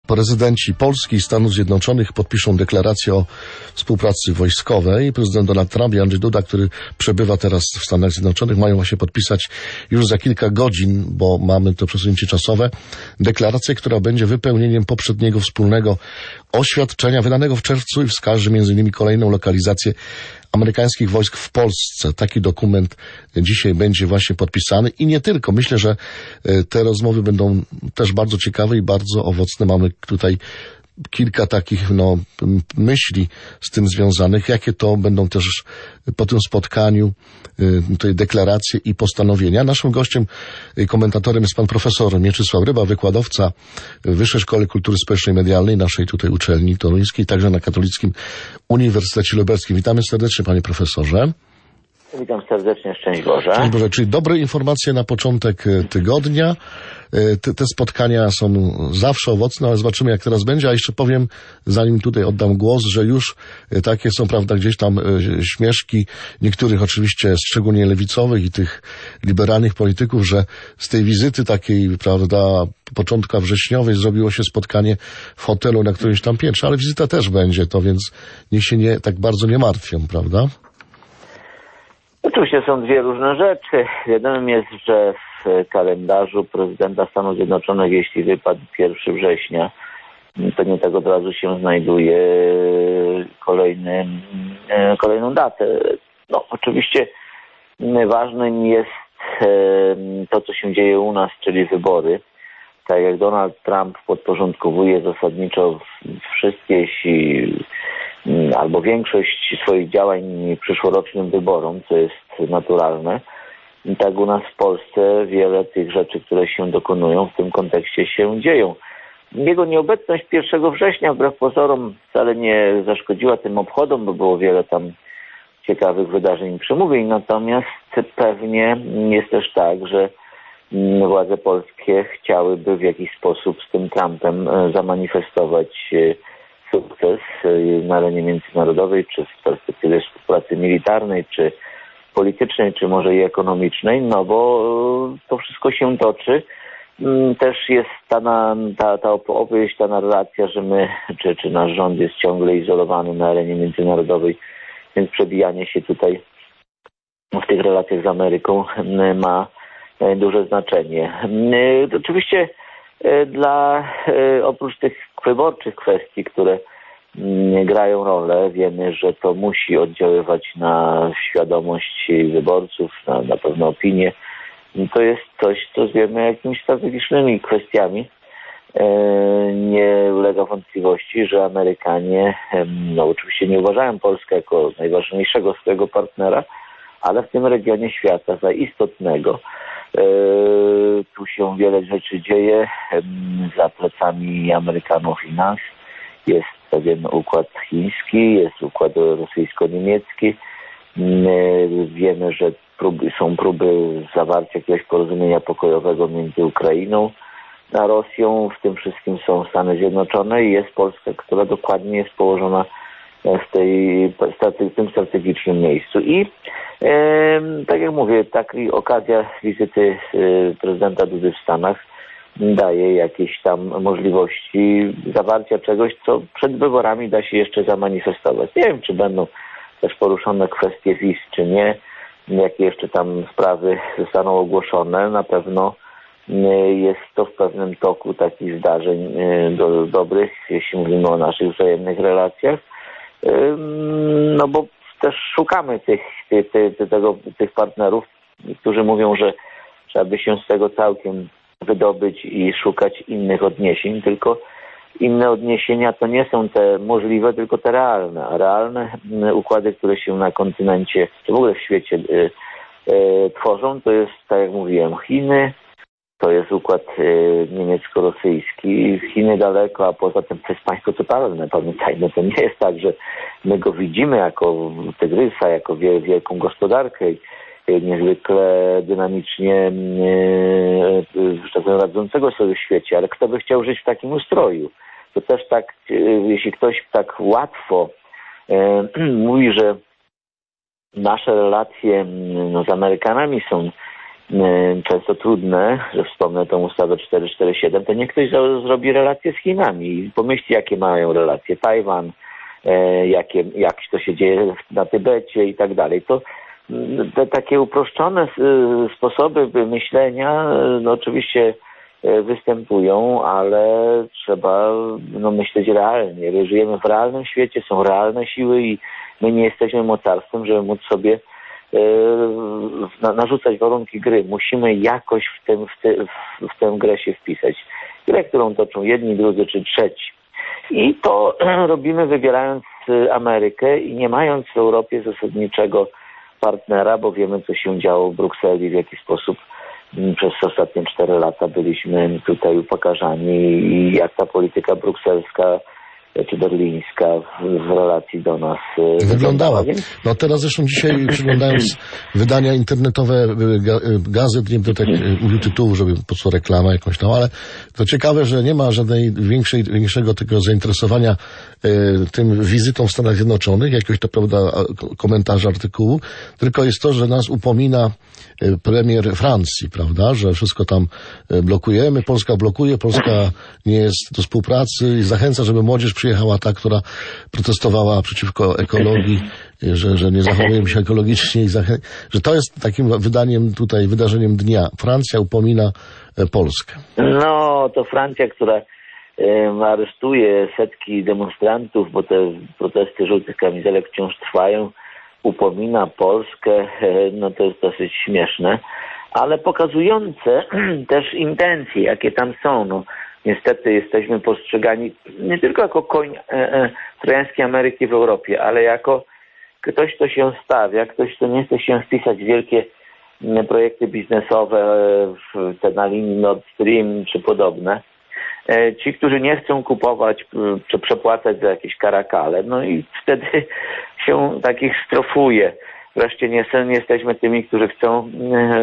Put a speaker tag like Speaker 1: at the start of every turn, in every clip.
Speaker 1: Prezydenci Polski i Stanów Zjednoczonych podpiszą deklarację o współpracy wojskowej. Prezydent Donald Trump i Andrzej Duda, który przebywa teraz w Stanach Zjednoczonych, mają właśnie podpisać już za kilka godzin, bo mamy to przesunięcie czasowe, deklarację, która będzie wypełnieniem poprzedniego wspólnego oświadczenia wydanego w czerwcu i wskaże m.in. kolejną lokalizację amerykańskich wojsk w Polsce. Taki dokument dzisiaj będzie właśnie podpisany i nie tylko. Myślę, że te rozmowy będą też bardzo ciekawe i bardzo owocne. Mamy tutaj kilka takich myśli z tym związanych, jakie to będą też po tym spotkaniu tej deklaracje i postanowienia. Naszym gościem, komentatorem jest pan profesor Mieczysław Ryba, wykładowca w Wyższej Szkole Kultury Społecznej i Medialnej naszej tutaj uczelni toruńskiej, także na Katolickim Uniwersytecie Lubelskim. Witamy serdecznie, panie profesorze.
Speaker 2: Witam serdecznie, szczęść Boże.
Speaker 1: Szczęść Boże, czyli dobre informacje na początek tygodnia. Te spotkania są zawsze owocne, ale zobaczymy, jak teraz będzie. A jeszcze powiem, zanim tutaj oddam głos, że już takie są, prawda, gdzieś tam śmieszki niektórych oczywiście, szczególnie lewicowych i tych liberalnych polityków, że z tej wizyty takiej, prawda, początka wrześniowej zrobiło się spotkanie w hotelu na którymś tam piętrze, ale wizyta też będzie to, więc niech się tak bardzo nie martwią, prawda?
Speaker 2: Oczywiście są dwie różne rzeczy. Wiadomym jest, że w kalendarzu prezydenta Stanów Zjednoczonych, jeśli wypadł 1 września, to nie tak od razu się znajduje kolejną datę. No, oczywiście ważnym jest to, co się dzieje u nas, czyli wybory. Tak jak Donald Trump podporządkowuje zasadniczo wszystkie albo większość swoich działań przyszłorocznym wyborom, co jest naturalne. I tak u nas w Polsce wiele tych rzeczy, które się dokonują, w tym kontekście się dzieją. Jego nieobecność 1 września wbrew pozorom wcale nie zaszkodziła tym obchodom, bo było wiele tam ciekawych wydarzeń i przemówień. Natomiast pewnie jest też tak, że władze polskie chciałyby w jakiś sposób z tym Trumpem zamanifestować sukces na arenie międzynarodowej, czy w perspektywie współpracy militarnej, czy politycznej, czy może i ekonomicznej, no bo to wszystko się toczy. Też jest ta opowieść, ta narracja, że my, czy nasz rząd jest ciągle izolowany na arenie międzynarodowej, więc przebijanie się tutaj w tych relacjach z Ameryką ma duże znaczenie. Oczywiście oprócz tych wyborczych kwestii, które grają rolę, wiemy, że to musi oddziaływać na świadomość wyborców, na pewno opinię. To jest coś, co zwiemy jakimiś strategicznymi kwestiami. Nie ulega wątpliwości, że Amerykanie oczywiście nie uważają Polskę jako najważniejszego swojego partnera, ale w tym regionie świata za istotnego. Tu się wiele rzeczy dzieje. Za plecami Amerykanów i nas jest pewien układ chiński, jest układ rosyjsko-niemiecki. Wiemy, że są próby zawarcia jakiegoś porozumienia pokojowego między Ukrainą a Rosją. W tym wszystkim są Stany Zjednoczone i jest Polska, która dokładnie jest położona w tym strategicznym miejscu. I tak jak mówię, okazja wizyty prezydenta Dudy w Stanach daje jakieś tam możliwości zawarcia czegoś, co przed wyborami da się jeszcze zamanifestować. Nie wiem, czy będą też poruszone kwestie wiz, czy nie, jakie jeszcze tam sprawy zostaną ogłoszone. Na pewno jest to w pewnym toku takich zdarzeń dobrych, jeśli mówimy o naszych wzajemnych relacjach. No bo też szukamy tych partnerów, którzy mówią, że trzeba by się z tego całkiem wydobyć i szukać innych odniesień, tylko inne odniesienia to nie są te możliwe, tylko te realne. A realne układy, które się na kontynencie, czy w ogóle w świecie tworzą, to jest, tak jak mówiłem, Chiny, to jest układ niemiecko-rosyjski, Chiny daleko, a poza tym to jest państwo totalne. Pamiętajmy, to nie jest tak, że my go widzimy jako tygrysa, jako wielką gospodarkę, niezwykle dynamicznie radzącego sobie w świecie, ale kto by chciał żyć w takim ustroju? To też tak, jeśli ktoś tak łatwo mówi, że nasze relacje z Amerykanami są często trudne, że wspomnę tą ustawę 447, to niech ktoś zrobi relacje z Chinami i pomyśli, jakie mają relacje Tajwan, jak to się dzieje na Tybecie i tak dalej. To te takie uproszczone sposoby myślenia oczywiście występują, ale trzeba myśleć realnie. Żyjemy w realnym świecie, są realne siły i my nie jesteśmy mocarstwem, żeby móc sobie narzucać warunki gry. Musimy jakoś w tę grę się wpisać. Grę, którą toczą jedni, drudzy czy trzeci. I to robimy wybierając Amerykę i nie mając w Europie zasadniczego partnera, bo wiemy, co się działo w Brukseli, w jaki sposób przez ostatnie 4 lata byliśmy tutaj upokarzani i jak ta polityka brukselska czy berlińska w relacji do nas
Speaker 1: wyglądała. No teraz zresztą dzisiaj przyglądając wydania internetowe gazet, nie będę tak mówił tytułu, żeby po co reklama jakąś tam, ale to ciekawe, że nie ma żadnej większego tego zainteresowania tym wizytą w Stanach Zjednoczonych, jakiegoś to prawda komentarza artykułu, tylko jest to, że nas upomina premier Francji, prawda, że wszystko tam blokujemy, Polska blokuje, Polska nie jest do współpracy i zachęca, żeby młodzież przyjechała ta, która protestowała przeciwko ekologii, że nie zachowujemy się ekologicznie i że to jest takim wydarzeniem dnia. Francja upomina Polskę.
Speaker 2: No, to Francja, która aresztuje setki demonstrantów, bo te protesty żółtych kamizelek wciąż trwają, upomina Polskę, no to jest dosyć śmieszne, ale pokazujące też intencje, jakie tam są. No, niestety jesteśmy postrzegani nie tylko jako koń trojańskiej Ameryki w Europie, ale jako ktoś, kto się stawia, ktoś, kto nie chce się wpisać w wielkie projekty biznesowe na linii Nord Stream czy podobne. Ci, którzy nie chcą kupować czy przepłacać za jakieś karakale, no i wtedy się takich strofuje. Wreszcie nie jesteśmy tymi, którzy chcą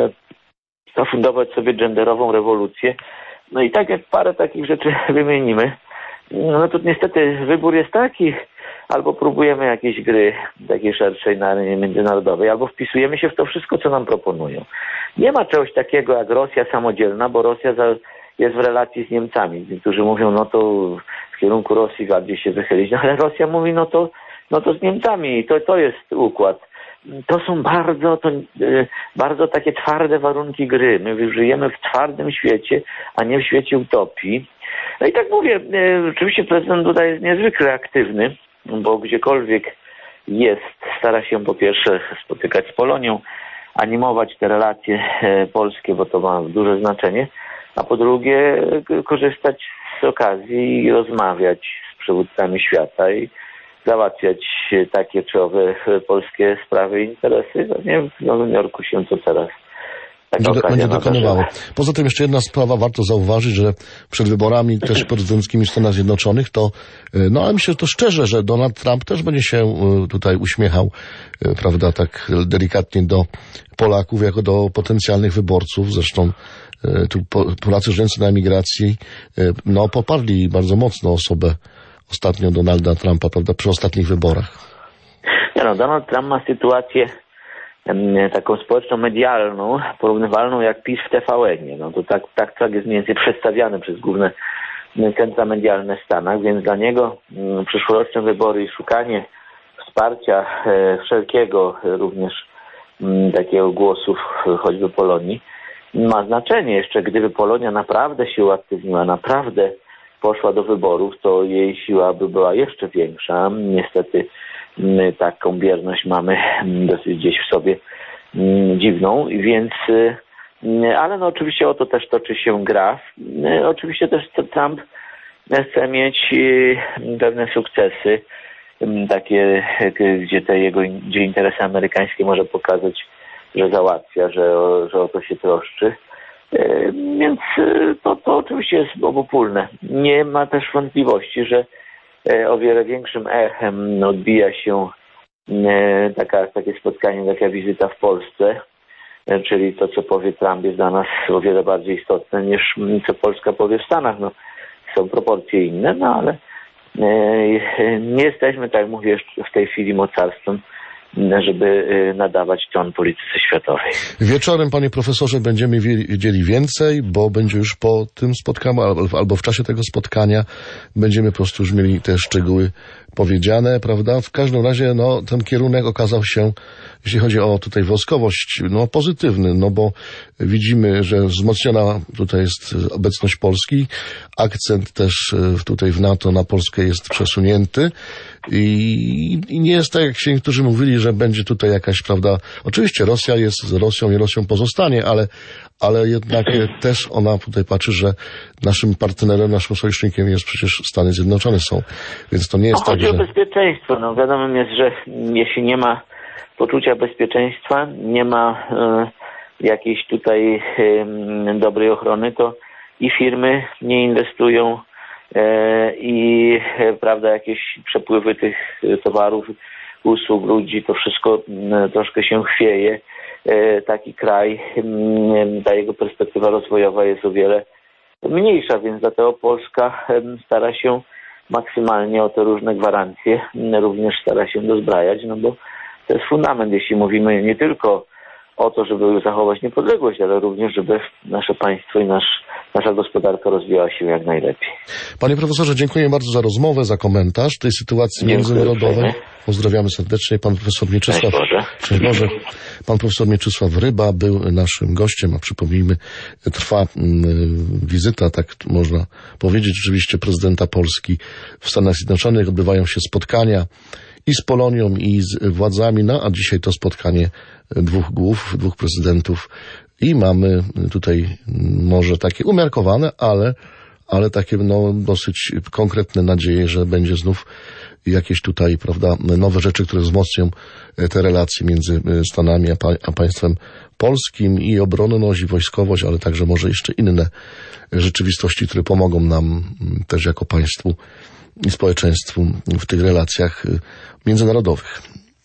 Speaker 2: zafundować sobie genderową rewolucję. No i tak jak parę takich rzeczy wymienimy, no to niestety wybór jest taki, albo próbujemy jakieś gry takiej szerszej na arenie międzynarodowej, albo wpisujemy się w to wszystko, co nam proponują. Nie ma czegoś takiego jak Rosja samodzielna, bo Rosja jest w relacji z Niemcami. Niektórzy mówią, no to w kierunku Rosji bardziej się wychylić, no ale Rosja mówi, no to z Niemcami. To jest układ. To są bardzo takie twarde warunki gry. My żyjemy w twardym świecie, a nie w świecie utopii. No i tak mówię, oczywiście prezydent Duda jest niezwykle aktywny, bo gdziekolwiek jest, stara się po pierwsze spotykać z Polonią, animować te relacje polskie, bo to ma duże znaczenie, a po drugie korzystać z okazji i rozmawiać z przywódcami świata i załatwiać takie czy owe polskie sprawy i interesy. Pewnie w Nowym Jorku się to teraz
Speaker 1: będzie dokonywało. Poza tym jeszcze jedna sprawa, warto zauważyć, że przed wyborami też prezydenckimi w Stanach Zjednoczonych to, no ale myślę, że to szczerze, że Donald Trump też będzie się tutaj uśmiechał, prawda, tak delikatnie do Polaków jako do potencjalnych wyborców. Zresztą tu Polacy żyjący na emigracji, no poparli bardzo mocno osobę ostatnio Donalda Trumpa, prawda, przy ostatnich wyborach.
Speaker 2: Nie no, Donald Trump ma sytuację taką społeczno-medialną, porównywalną jak PiS w TVN-ie. No to tak jest mniej więcej przedstawiany przez główne centra medialne w Stanach, więc dla niego przyszłoroczne wybory i szukanie wsparcia wszelkiego, również takiego głosów choćby Polonii, ma znaczenie. Jeszcze gdyby Polonia naprawdę się uaktywniła, naprawdę poszła do wyborów, to jej siła by była jeszcze większa. Niestety taką bierność mamy dosyć gdzieś w sobie dziwną, więc ale no oczywiście o to też toczy się gra. Oczywiście też Trump chce mieć pewne sukcesy, takie, gdzie interesy amerykańskie może pokazać, że załatwia, że o to się troszczy. Więc to oczywiście jest obopólne. Nie ma też wątpliwości, że o wiele większym echem odbija się takie spotkanie, taka wizyta w Polsce, czyli to, co powie Trump, jest dla nas o wiele bardziej istotne niż co Polska powie w Stanach. No, są proporcje inne, no ale nie jesteśmy, tak jak mówię, w tej chwili mocarstwem, żeby nadawać ton polityce światowej.
Speaker 1: Wieczorem, panie profesorze, będziemy wiedzieli więcej, bo będzie już po tym spotkaniu, albo w czasie tego spotkania będziemy po prostu już mieli te szczegóły powiedziane, prawda? W każdym razie, no, ten kierunek okazał się, jeśli chodzi o tutaj wojskowość, no, pozytywny, no bo widzimy, że wzmocniona tutaj jest obecność Polski, akcent też tutaj w NATO na Polskę jest przesunięty i nie jest tak, jak się niektórzy mówili, że będzie tutaj jakaś, prawda, oczywiście Rosja jest Rosją i Rosją pozostanie, ale jednak też ona tutaj patrzy, że naszym partnerem, naszym sojusznikiem jest przecież Stany Zjednoczone są, więc to nie jest tak,
Speaker 2: chodzi o bezpieczeństwo. No wiadomym jest, że jeśli nie ma poczucia bezpieczeństwa, nie ma jakiejś tutaj dobrej ochrony, to i firmy nie inwestują i prawda, jakieś przepływy tych towarów, usług, ludzi, to wszystko troszkę się chwieje. Taki kraj, ta jego perspektywa rozwojowa jest o wiele mniejsza, więc dlatego Polska stara się maksymalnie o te różne gwarancje, również stara się dozbrajać, no bo to jest fundament, jeśli mówimy nie tylko o to, żeby zachować niepodległość, ale również, żeby nasze państwo i nasza gospodarka rozwijała się jak najlepiej.
Speaker 1: Panie profesorze, dziękuję bardzo za rozmowę, za komentarz tej sytuacji międzynarodowej. Pozdrawiamy serdecznie. Pan profesor Mieczysław. Cześć Boże. Pan profesor Mieczysław Ryba był naszym gościem, a przypomnijmy, trwa wizyta, tak można powiedzieć, rzeczywiście prezydenta Polski w Stanach Zjednoczonych. Odbywają się spotkania i z Polonią, i z władzami, no a dzisiaj to spotkanie dwóch głów, dwóch prezydentów i mamy tutaj może takie umiarkowane, ale takie no dosyć konkretne nadzieje, że będzie znów jakieś tutaj, prawda, nowe rzeczy, które wzmocnią te relacje między Stanami a państwem polskim i obronność, i wojskowość, ale także może jeszcze inne rzeczywistości, które pomogą nam też jako państwu i społeczeństwu w tych relacjach międzynarodowych.